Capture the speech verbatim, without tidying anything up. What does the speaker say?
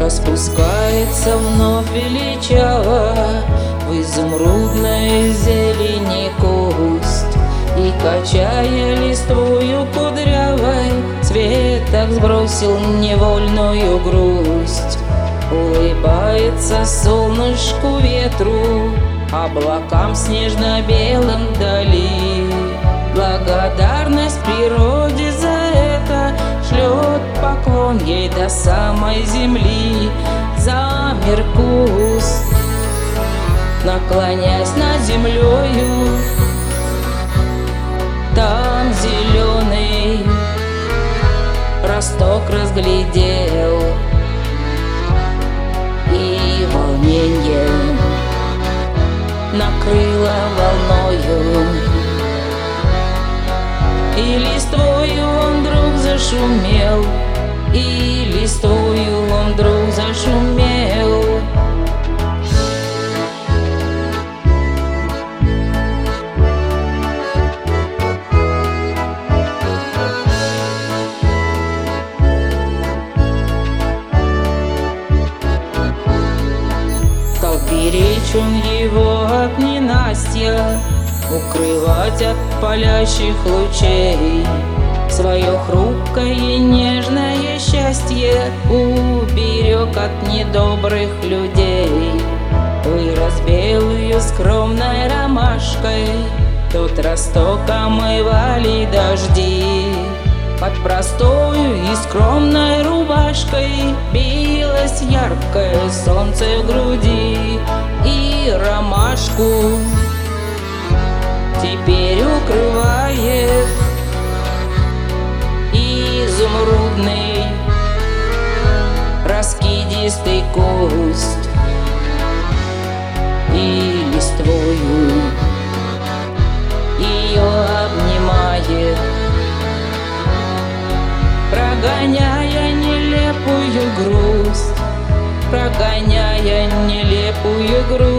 Распускается вновь величаво в изумрудной зелени куст, и, качая листвою кудрявой, цветок сбросил невольную грусть. Улыбается солнышку, ветру, облакам снежно-белым вдали. Благодарность природе за это, шлет поклон ей до самой земли. Замер куст, наклонясь над землею, там зеленый росток разглядел, и волнение накрыло волною, и листвою он вдруг зашумел, и листвою он вдруг зашумел. Как беречь он его от ненастья, укрывать от палящих лучей, свое хрупкое и нежное счастье уберег от недобрых людей. Вырос белую скромной ромашкой, тот росток омывали дожди. Под простою и скромной рубашкой билось яркое солнце в груди, и ромашку теперь укрывает изумрудный раскидистый куст, и листвою ее обнимает, прогоняя нелепую грусть, прогоняя нелепую грусть.